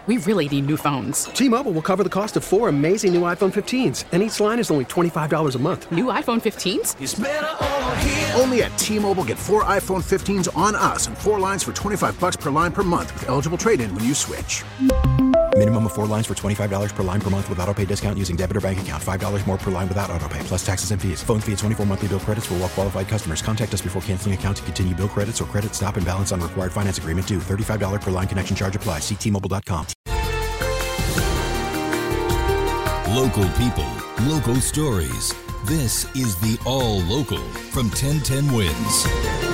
We really need new phones. T-Mobile will cover the cost of 4 amazing new iPhone 15s, and each line is only $25 a month. New iPhone 15s? It's better over here. Only at T-Mobile, get 4 iPhone 15s on us and 4 lines for $25 per line per month with eligible trade-in when you switch. Minimum of 4 lines for $25 per line per month with autopay discount using debit or bank account. $5 more per line without autopay, plus taxes and fees. Phone fee at 24 monthly bill credits for well-qualified customers. Contact us before canceling account to continue bill credits or credit stop and balance on required finance agreement due. $35 per line connection charge applies. See T-Mobile.com. Local people, local stories. This is the All Local from 1010 Wins.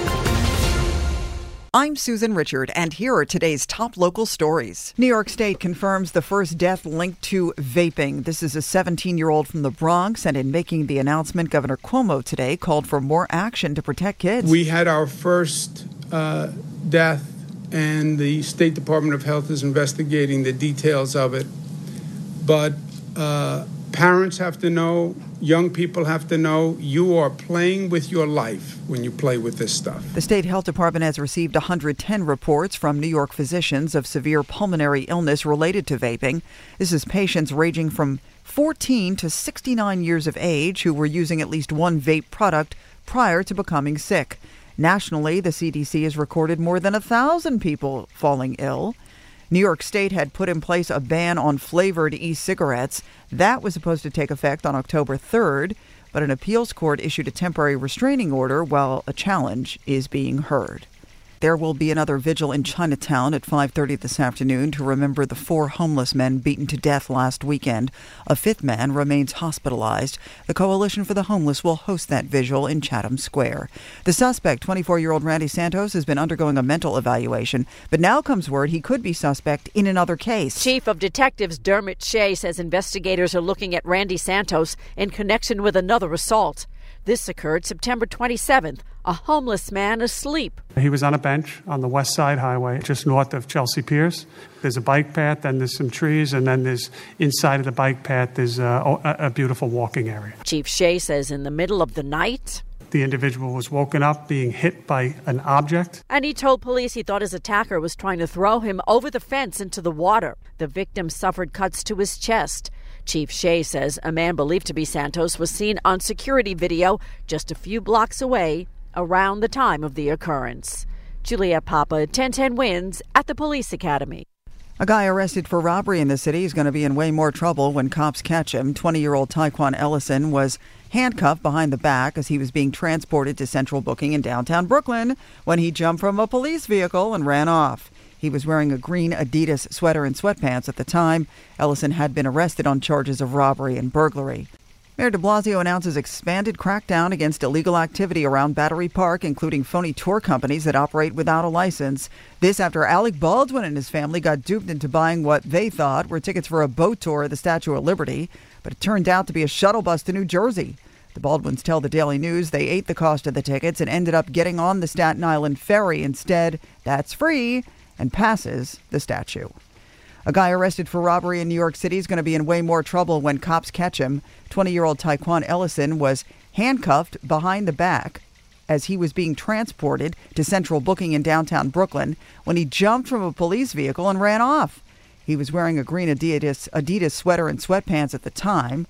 I'm Susan Richard, and here are today's top local stories. New York State confirms the first death linked to vaping. This is a 17-year-old from the Bronx, and in making the announcement, Governor Cuomo today called for more action to protect kids. We had our first death, and the State Department of Health is investigating the details of it. But parents have to know, young people have to know, you are playing with your life when you play with this stuff. The State Health Department has received 110 reports from New York physicians of severe pulmonary illness related to vaping. This is patients ranging from 14 to 69 years of age who were using at least one vape product prior to becoming sick. Nationally, the CDC has recorded more than 1,000 people falling ill. New York State had put in place a ban on flavored e-cigarettes. That was supposed to take effect on October 3rd, but an appeals court issued a temporary restraining order while a challenge is being heard. There will be another vigil in Chinatown at 5:30 this afternoon to remember the 4 homeless men beaten to death last weekend. A 5th man remains hospitalized. The Coalition for the Homeless will host that vigil in Chatham Square. The suspect, 24-year-old Randy Santos, has been undergoing a mental evaluation, but now comes word he could be suspect in another case. Chief of Detectives Dermot Shea says investigators are looking at Randy Santos in connection with another assault. This occurred September 27th, a homeless man asleep. He was on a bench on the West Side Highway, just north of Chelsea Piers. There's a bike path, then there's some trees, and then there's inside of the bike path, there's a beautiful walking area. Chief Shea says in the middle of the night, the individual was woken up being hit by an object. And he told police he thought his attacker was trying to throw him over the fence into the water. The victim suffered cuts to his chest. Chief Shea says a man believed to be Santos was seen on security video just a few blocks away around the time of the occurrence. Juliette Papa, 1010 Wins at the Police Academy. A guy arrested for robbery in the city is going to be in way more trouble when cops catch him. 20-year-old Tyquan Ellison was handcuffed behind the back as he was being transported to Central Booking in downtown Brooklyn when he jumped from a police vehicle and ran off. He was wearing a green Adidas sweater and sweatpants at the time. Ellison had been arrested on charges of robbery and burglary. Mayor de Blasio announces expanded crackdown against illegal activity around Battery Park, including phony tour companies that operate without a license. This after Alec Baldwin and his family got duped into buying what they thought were tickets for a boat tour of the Statue of Liberty, but it turned out to be a shuttle bus to New Jersey. The Baldwins tell the Daily News they ate the cost of the tickets and ended up getting on the Staten Island ferry instead. That's free and passes the statue. A guy arrested for robbery in New York City is going to be in way more trouble when cops catch him. 20-year-old Tyquan Ellison was handcuffed behind the back as he was being transported to Central Booking in downtown Brooklyn when he jumped from a police vehicle and ran off. He was wearing a green Adidas sweater and sweatpants at the time.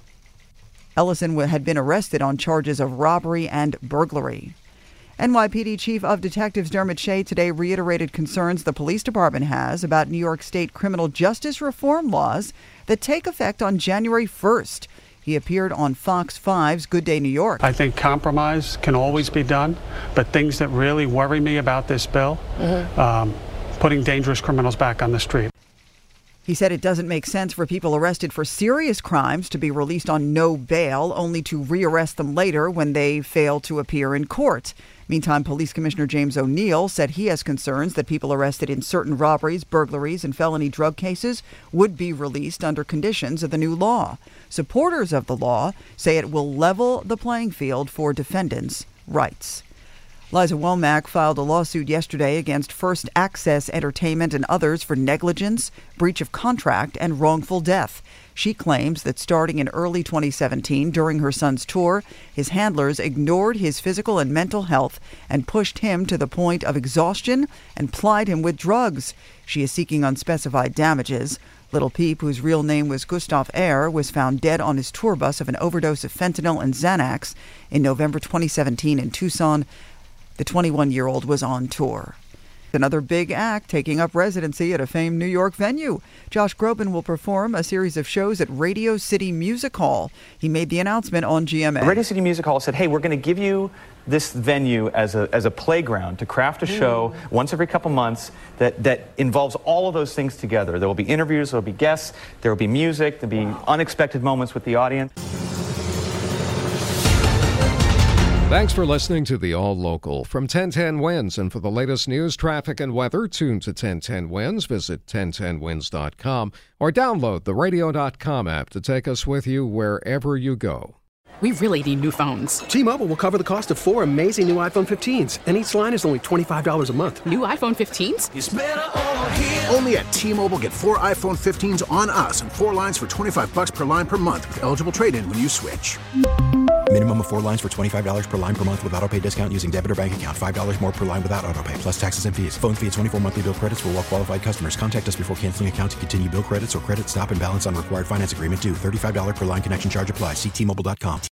Ellison had been arrested on charges of robbery and burglary. NYPD Chief of Detectives Dermot Shea today reiterated concerns the police department has about New York State criminal justice reform laws that take effect on January 1st. He appeared on Fox 5's Good Day New York. I think compromise can always be done, but things that really worry me about this bill, putting dangerous criminals back on the street. He said it doesn't make sense for people arrested for serious crimes to be released on no bail, only to rearrest them later when they fail to appear in court. Meantime, Police Commissioner James O'Neill said he has concerns that people arrested in certain robberies, burglaries, and felony drug cases would be released under conditions of the new law. Supporters of the law say it will level the playing field for defendants' rights. Liza Womack filed a lawsuit yesterday against First Access Entertainment and others for negligence, breach of contract, and wrongful death. She claims that starting in early 2017, during her son's tour, his handlers ignored his physical and mental health and pushed him to the point of exhaustion and plied him with drugs. She is seeking unspecified damages. Little Peep, whose real name was Gustav Ayer, was found dead on his tour bus of an overdose of fentanyl and Xanax in November 2017 in Tucson. The 21-year-old was on tour. Another big act taking up residency at a famed New York venue. Josh Groban will perform a series of shows at Radio City Music Hall. He made the announcement on GMA. Radio City Music Hall said, hey, we're going to give you this venue as a playground to craft a show once every couple months that involves all of those things together. There will be interviews, there will be guests, there will be music, there will be unexpected moments with the audience. Thanks for listening to the All Local from 1010 Winds. And for the latest news, traffic, and weather, tune to 1010 Winds. Visit 1010winds.com or download the radio.com app to take us with you wherever you go. We really need new phones. T-Mobile will cover the cost of 4 amazing new iPhone 15s, and each line is only $25 a month. New iPhone 15s? It's better over here. Only at T-Mobile, get 4 iPhone 15s on us and 4 lines for $25 per line per month with eligible trade-in when you switch. Minimum of 4 lines for $25 per line per month with autopay discount using debit or bank account. $5 more per line without autopay, plus taxes and fees. Phone fee at 24 monthly bill credits for well-qualified customers. Contact us before canceling account to continue bill credits or credit stop and balance on required finance agreement due. $35 per line connection charge applies. See T-Mobile.com.